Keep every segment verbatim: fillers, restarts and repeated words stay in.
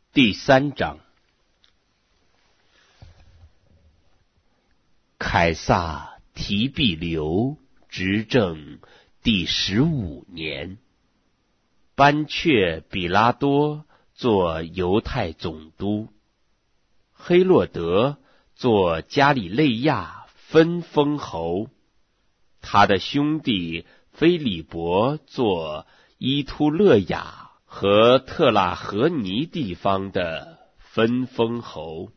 第三章。凯撒提庇留执政第十五年，班却比拉多做犹太总督，黑落德做加里肋亚分封侯，他的兄弟菲利伯做伊突勒雅和特拉和尼地方的分封侯，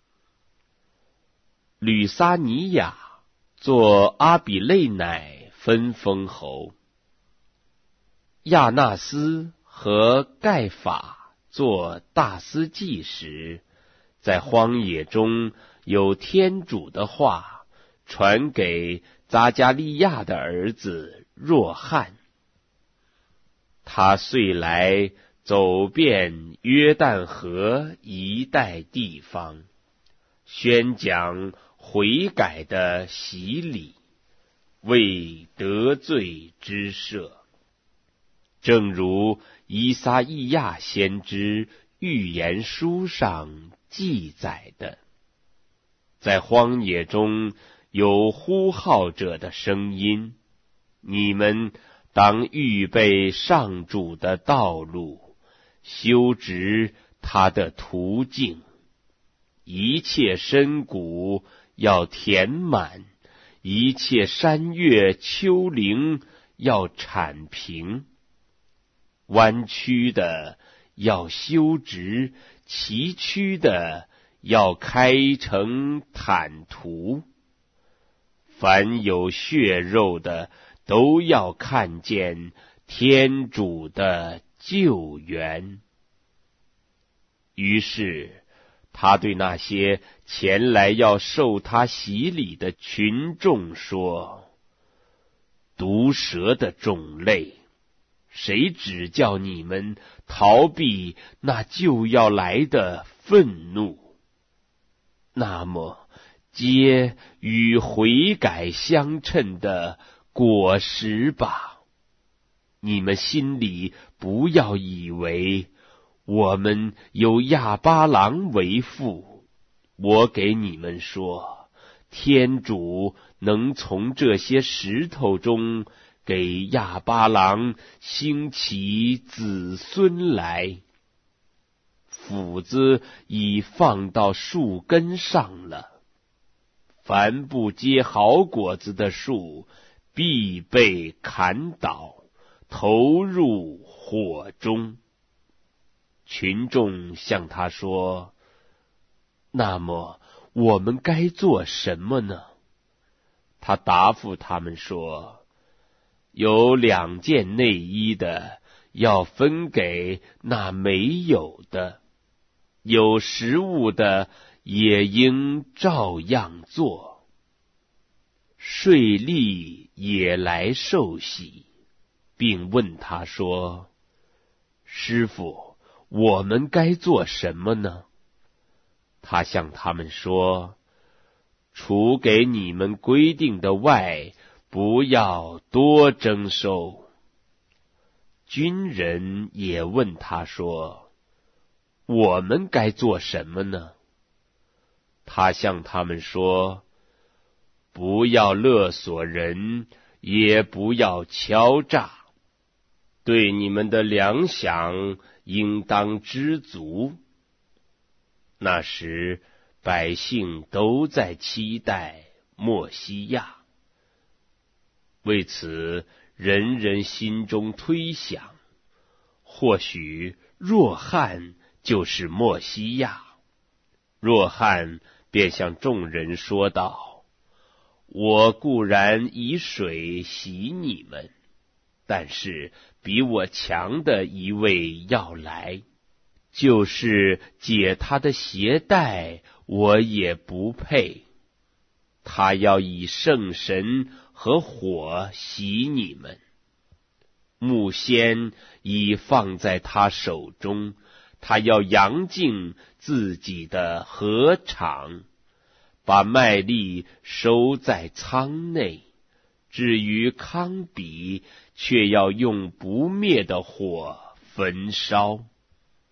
吕撒尼亚做阿比类乃分封侯，亚纳斯和盖法做大司祭时，在荒野中有天主的话传给匝加利亚的儿子若翰。他遂来走遍约旦河一带地方，宣讲悔改的洗礼，为得罪之赦，正如以撒意亚先知预言书上记载的，在荒野中有呼号者的声音，你们当预备上主的道路，修直他的途径，一切深谷要填满，一切山岳丘陵要铲平，弯曲的要修直，崎岖的要开成坦途，凡有血肉的都要看见天主的救援。于是他对那些前来要受他洗礼的群众说：毒蛇的种类，谁指教你们逃避那就要来的愤怒？那么结与悔改相称的果实吧。你们心里不要以为我们有亚巴郎为父，我给你们说，天主能从这些石头中给亚巴郎兴起子孙来。斧子已放到树根上了，凡不结好果子的树必被砍倒，投入火中。群众向他说：那么我们该做什么呢？他答复他们说：有两件内衣的要分给那没有的，有食物的也应照样做。税吏也来受洗，并问他说：师父，我们该做什么呢？他向他们说：除给你们规定的外，不要多征收。军人也问他说：我们该做什么呢？他向他们说：不要勒索人，也不要敲诈，对你们的粮饷应当知足。那时百姓都在期待默西亚，为此人人心中推想，或许若翰就是默西亚。若翰便向众人说道：我固然以水洗你们，但是比我强的一位要来，就是解他的鞋带，我也不配。他要以圣神和火洗你们，木锨已放在他手中，他要扬净自己的禾场，把麦粒收在仓内，至于糠秕，却要用不灭的火焚烧。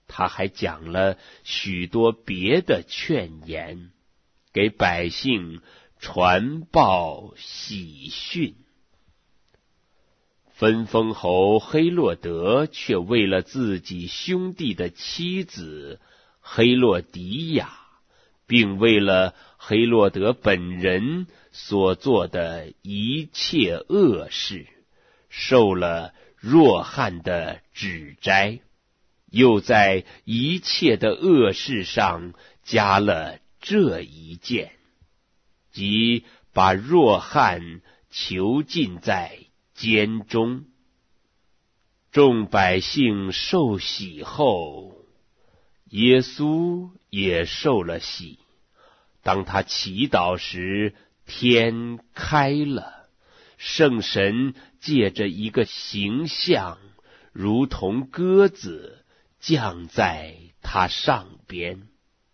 他还讲了许多别的劝言，给百姓传报喜讯。分封侯黑落德却为了自己兄弟的妻子黑落迪亚，并为了黑落德本人所做的一切恶事，受了若翰的指摘，又在一切的恶事上加了这一件，即把若翰囚禁在监中。众百姓受洗后，耶稣也受了洗。当他祈祷时，天开了，圣神借着一个形象，如同鸽子，降在他上边，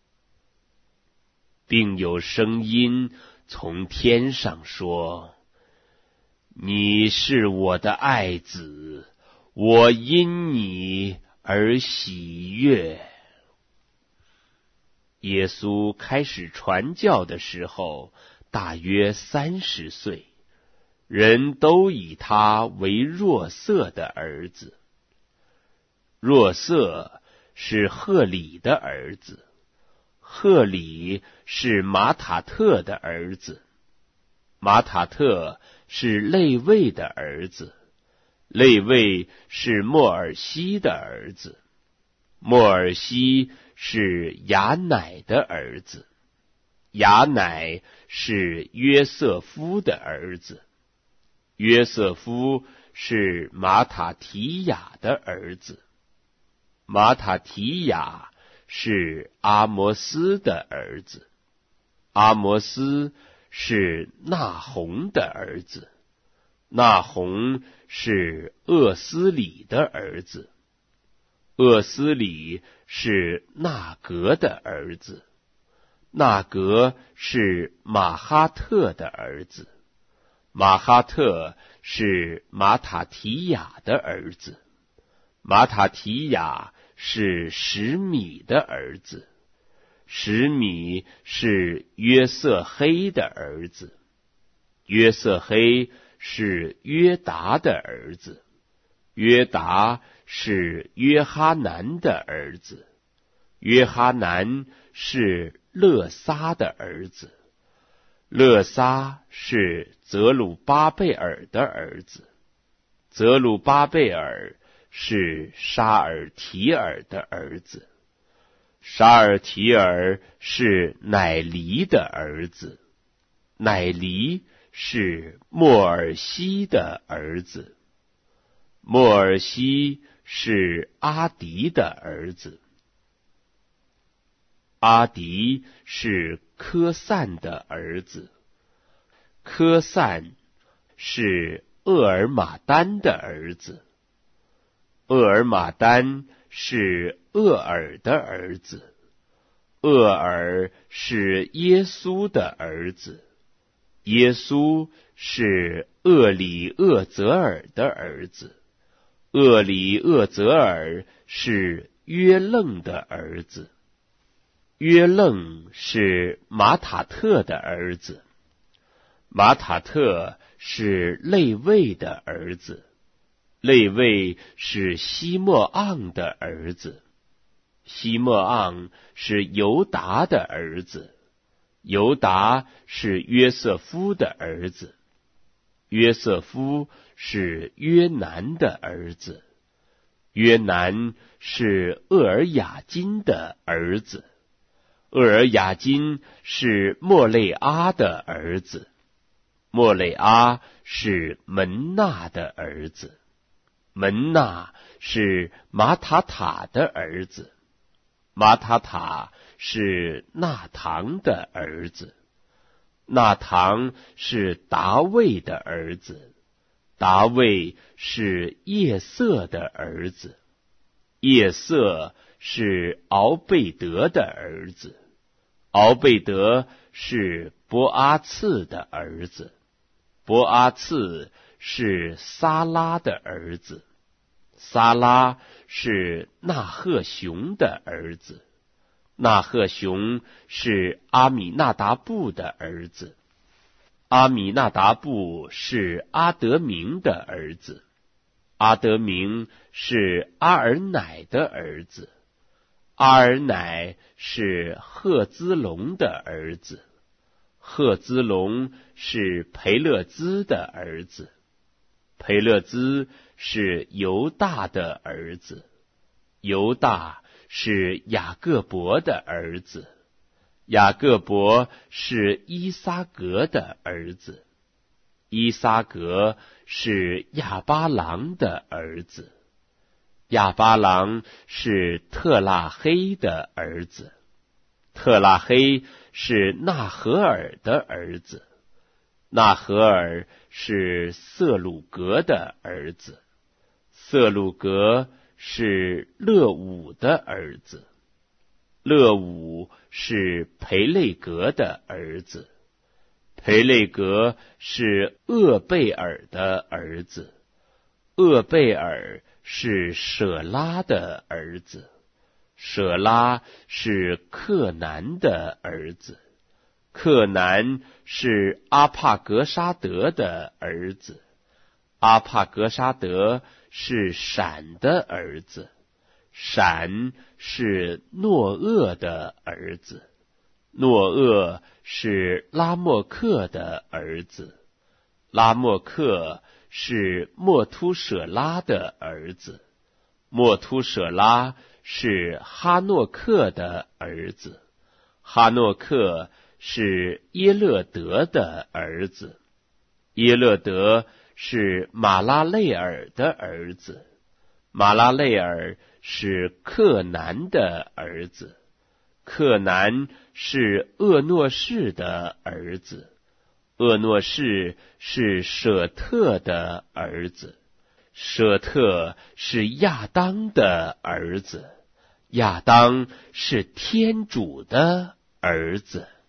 并有声音从天上说：你是我的爱子，我因你而喜悦。耶稣开始传教的时候，大约三十岁，人都以他为若瑟的儿子。若瑟是赫里的儿子，赫里是马塔特的儿子，马塔特是肋未的儿子，肋未是莫尔西的儿子，莫尔西是雅乃的儿子，雅乃是约瑟夫的儿子，约瑟夫是马塔提亚的儿子，马塔提亚是阿摩斯的儿子，阿摩斯是纳洪的儿子，纳洪是厄斯里的儿子，厄斯里是纳格的儿子，纳格是马哈特的儿子，马哈特是马塔提亚的儿子，马塔提亚是什米的儿子，什米是约瑟黑的儿子，约瑟黑是约达的儿子，约达是约哈南的儿子，约哈南是勒撒的儿子，勒撒是泽鲁巴贝尔的儿子，泽鲁巴贝尔是沙尔提尔的儿子，沙尔提尔是乃黎的儿子，乃黎是莫尔西的儿子，莫尔西是阿迪的儿子，阿迪是科散的儿子，科散是厄尔马丹的儿子，厄尔马丹是厄尔的儿子，厄尔是耶稣的儿子，耶稣是厄里厄泽尔的儿子，厄里厄泽尔是约楞的儿子，约楞是马塔特的儿子，马塔特是肋未的儿子，肋未是西莫昂的儿子，西莫昂是犹达的儿子，犹达是约瑟夫的儿子，约瑟夫是约南的儿子，约南是厄尔雅金的儿子，厄尔雅金是莫雷阿的儿子，莫雷阿是门纳的儿子，门纳是马塔塔的儿子，马塔塔是纳唐的儿子，纳唐是达味的儿子，达味是叶瑟的儿子，叶瑟是敖贝德的儿子，敖贝德是波阿次的儿子，波阿次是撒拉的儿子，撒拉是纳赫雄的儿子，纳赫雄是阿米纳达布的儿子，阿米纳达布是阿德明的儿子，阿德明是阿尔乃的儿子，阿尔乃是赫兹龙的儿子，赫兹龙是培勒兹的儿子，培勒兹是犹大的儿子，犹大是雅各伯的儿子，雅各伯是伊撒格的儿子，伊撒格是亚巴郎的儿子，亚巴郎是特拉黑的儿子，特拉黑是纳荷尔的儿子，纳荷尔是色鲁格的儿子，色鲁格是勒武的儿子，勒武是培累格的儿子，培累格是厄贝尔的儿子，厄贝尔是舍拉的儿子，舍拉是克南的儿子，克南是阿帕格沙德的儿子，阿帕格沙德是闪的儿子，闪是诺厄的儿子，诺厄是拉莫克的儿子，拉莫克是莫突舍拉的儿子，莫突舍拉是哈诺克的儿子，哈诺克是耶勒德的儿子，耶勒德是马拉累尔的儿子，马拉累尔是克南的儿子，克南是厄诺士的儿子，厄诺士是舍特的儿子，舍特是亚当的儿子，亚当是天主的儿子。